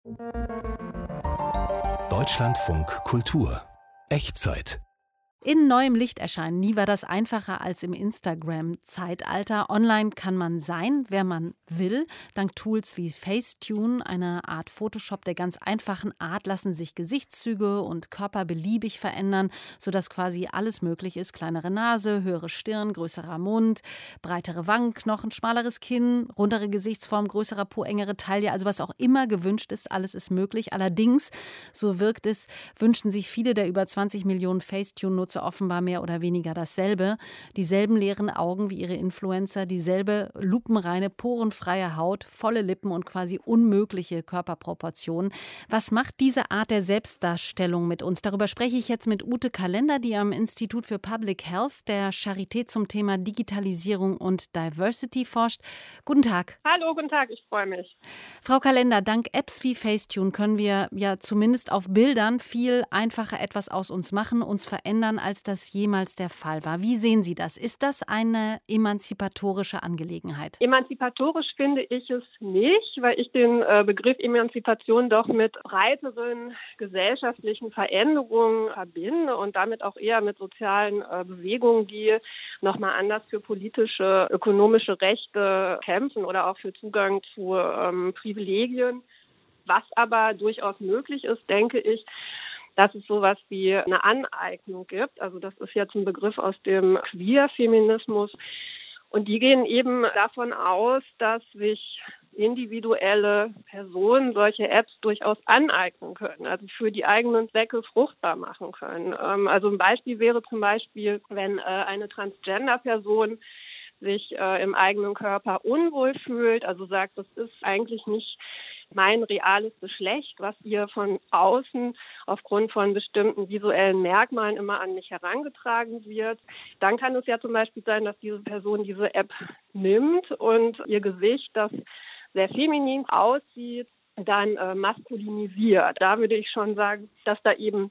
Deutschlandfunk Kultur Echtzeit. In neuem Licht erscheinen. Nie war das einfacher als im Instagram-Zeitalter. Online kann man sein, wer man will. Dank Tools wie Facetune, eine Art Photoshop der ganz einfachen Art, lassen sich Gesichtszüge und Körper beliebig verändern, sodass quasi alles möglich ist. Kleinere Nase, höhere Stirn, größerer Mund, breitere Wangenknochen, schmaleres Kinn, rundere Gesichtsform, größerer Po, engere Taille. Also was auch immer gewünscht ist, alles ist möglich. Allerdings, so wirkt es, wünschen sich viele der über 20 Millionen Facetune-Nutzer offenbar mehr oder weniger dasselbe. Dieselben leeren Augen wie ihre Influencer, dieselbe lupenreine, porenfreie Haut, volle Lippen und quasi unmögliche Körperproportionen. Was macht diese Art der Selbstdarstellung mit uns? Darüber spreche ich jetzt mit Ute Kalender, die am Institut für Public Health der Charité zum Thema Digitalisierung und Diversity forscht. Guten Tag. Hallo, guten Tag, ich freue mich. Frau Kalender, dank Apps wie Facetune können wir ja zumindest auf Bildern viel einfacher etwas aus uns machen, uns verändern, als das jemals der Fall war. Wie sehen Sie das? Ist das eine emanzipatorische Angelegenheit? Emanzipatorisch finde ich es nicht, weil ich den Begriff Emanzipation doch mit breiteren gesellschaftlichen Veränderungen verbinde und damit auch eher mit sozialen Bewegungen, die nochmal anders für politische, ökonomische Rechte kämpfen oder auch für Zugang zu Privilegien. Was aber durchaus möglich ist, denke ich, dass es sowas wie eine Aneignung gibt. Also das ist jetzt ein Begriff aus dem Queer-Feminismus. Und die gehen eben davon aus, dass sich individuelle Personen solche Apps durchaus aneignen können, also für die eigenen Zwecke fruchtbar machen können. Also ein Beispiel wäre zum Beispiel, wenn eine Transgender-Person sich im eigenen Körper unwohl fühlt, also sagt, das ist eigentlich nicht mein reales Geschlecht, was ihr von außen aufgrund von bestimmten visuellen Merkmalen immer an mich herangetragen wird. Dann kann es ja zum Beispiel sein, dass diese Person diese App nimmt und ihr Gesicht, das sehr feminin aussieht, dann maskulinisiert. Da würde ich schon sagen, dass da eben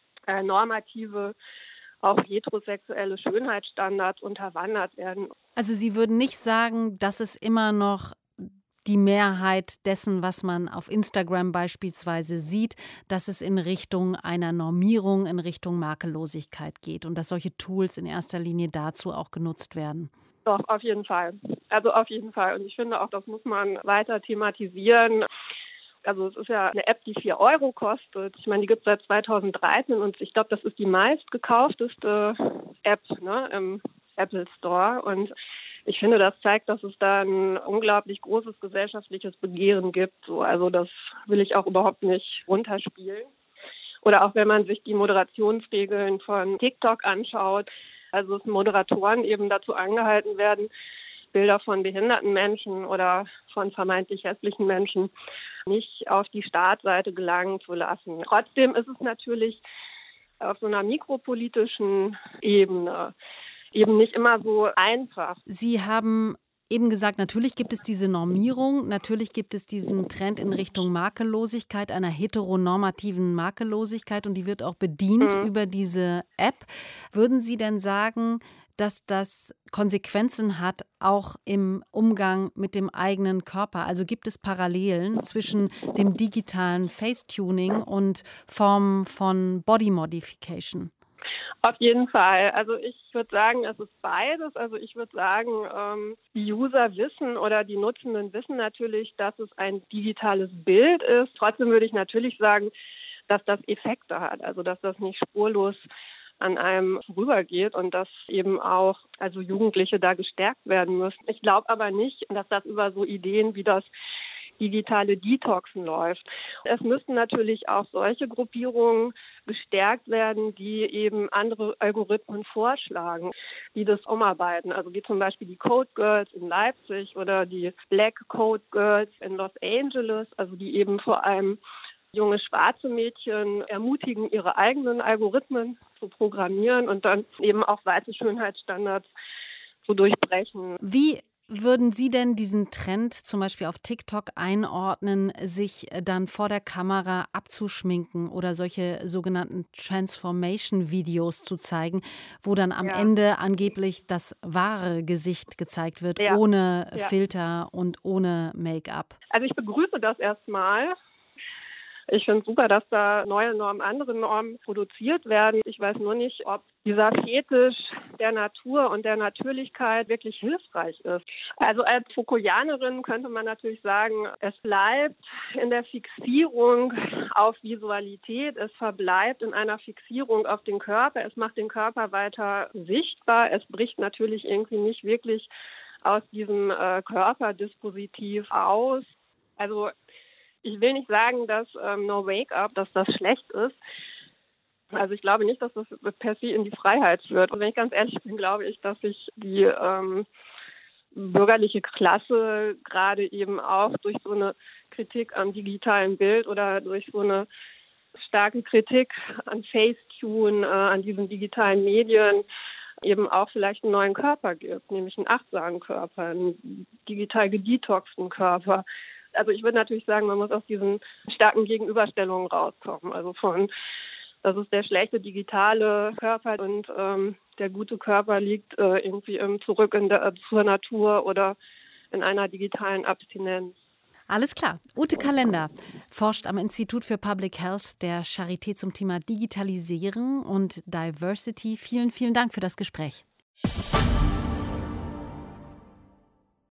normative, auch heterosexuelle Schönheitsstandards unterwandert werden. Also Sie würden nicht sagen, dass es immer noch die Mehrheit dessen, was man auf Instagram beispielsweise sieht, dass es in Richtung einer Normierung, in Richtung Makellosigkeit geht und dass solche Tools in erster Linie dazu auch genutzt werden? Doch, auf jeden Fall. Also auf jeden Fall. Und ich finde auch, das muss man weiter thematisieren. Also es ist ja eine App, die 4 Euro kostet. Ich meine, die gibt es seit 2013 und ich glaube, das ist die meistgekaufteste App, ne, im Apple Store. Und ich finde, das zeigt, dass es da ein unglaublich großes gesellschaftliches Begehren gibt. So, also das will ich auch überhaupt nicht runterspielen. Oder auch wenn man sich die Moderationsregeln von TikTok anschaut, also dass Moderatoren eben dazu angehalten werden, Bilder von behinderten Menschen oder von vermeintlich hässlichen Menschen nicht auf die Startseite gelangen zu lassen. Trotzdem ist es natürlich auf so einer mikropolitischen Ebene eben nicht immer so einfach. Sie haben eben gesagt, natürlich gibt es diese Normierung, natürlich gibt es diesen Trend in Richtung Makellosigkeit, einer heteronormativen Makellosigkeit und die wird auch bedient über diese App. Würden Sie denn sagen, dass das Konsequenzen hat, auch im Umgang mit dem eigenen Körper? Also gibt es Parallelen zwischen dem digitalen Facetuning und Formen von Body Modification? Auf jeden Fall. Also ich würde sagen, es ist beides. Also ich würde sagen, die User wissen oder die Nutzenden wissen natürlich, dass es ein digitales Bild ist. Trotzdem würde ich natürlich sagen, dass das Effekte hat, also dass das nicht spurlos an einem vorübergeht und dass eben auch also Jugendliche da gestärkt werden müssen. Ich glaube aber nicht, dass das über so Ideen wie das digitale Detoxen läuft. Es müssten natürlich auch solche Gruppierungen gestärkt werden, die eben andere Algorithmen vorschlagen, die das umarbeiten. Also wie zum Beispiel die Code Girls in Leipzig oder die Black Code Girls in Los Angeles, also die eben vor allem junge schwarze Mädchen ermutigen, ihre eigenen Algorithmen zu programmieren und dann eben auch weiße Schönheitsstandards zu durchbrechen. Wie würden Sie denn diesen Trend zum Beispiel auf TikTok einordnen, sich dann vor der Kamera abzuschminken oder solche sogenannten Transformation-Videos zu zeigen, wo dann am Ende angeblich das wahre Gesicht gezeigt wird, ohne Filter und ohne Make-up? Also ich begrüße das erstmal. Ich finde es super, dass da neue Normen, andere Normen produziert werden. Ich weiß nur nicht, ob dieser Fetisch der Natur und der Natürlichkeit wirklich hilfreich ist. Also als Foucaultianerin könnte man natürlich sagen, es bleibt in der Fixierung auf Visualität, es verbleibt in einer Fixierung auf den Körper, es macht den Körper weiter sichtbar, es bricht natürlich irgendwie nicht wirklich aus diesem Körperdispositiv aus. Also ich will nicht sagen, dass No Wake-up, dass das schlecht ist. Also ich glaube nicht, dass das per se in die Freiheit führt. Und wenn ich ganz ehrlich bin, glaube ich, dass sich die bürgerliche Klasse gerade eben auch durch so eine Kritik am digitalen Bild oder durch so eine starke Kritik an Facetune, an diesen digitalen Medien eben auch vielleicht einen neuen Körper gibt, nämlich einen achtsamen Körper, einen digital gedetoxten Körper. Also ich würde natürlich sagen, man muss aus diesen starken Gegenüberstellungen rauskommen. Also das ist der schlechte digitale Körper und der gute Körper liegt irgendwie zurück zur Natur oder in einer digitalen Abstinenz. Alles klar. Ute Kalender forscht am Institut für Public Health der Charité zum Thema Digitalisieren und Diversity. Vielen, vielen Dank für das Gespräch.